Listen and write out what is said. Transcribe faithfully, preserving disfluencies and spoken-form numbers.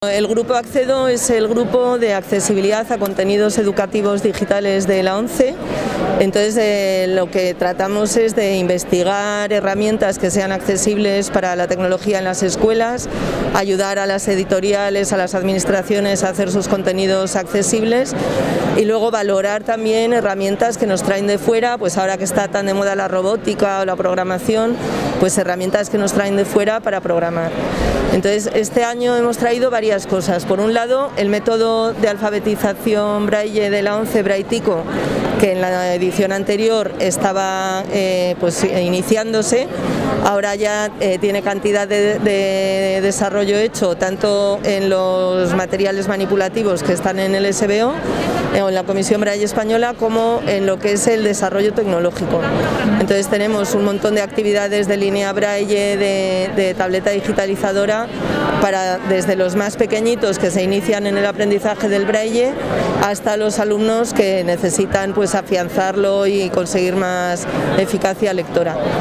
El grupo Accedo es el grupo de accesibilidad a contenidos educativos digitales de la ONCE. Entonces eh, lo que tratamos es de investigar herramientas que sean accesibles para la tecnología en las escuelas, ayudar a las editoriales, a las administraciones a hacer sus contenidos accesibles y luego valorar también herramientas que nos traen de fuera, pues ahora que está tan de moda la robótica o la programación, pues herramientas que nos traen de fuera para programar. Entonces este año hemos traído varias cosas. Por un lado, el método de alfabetización Braille de la ONCE, Brailletico, que en la edición anterior estaba eh, pues, iniciándose, ahora ya eh, tiene cantidad de, de desarrollo hecho, tanto en los materiales manipulativos que están en el S B O, o en la Comisión Braille Española, como en lo que es el desarrollo tecnológico. Entonces tenemos un montón de actividades de línea Braille, de, de tableta digitalizadora, para desde los más pequeñitos que se inician en el aprendizaje del Braille hasta los alumnos que necesitan pues afianzarlo y conseguir más eficacia lectora.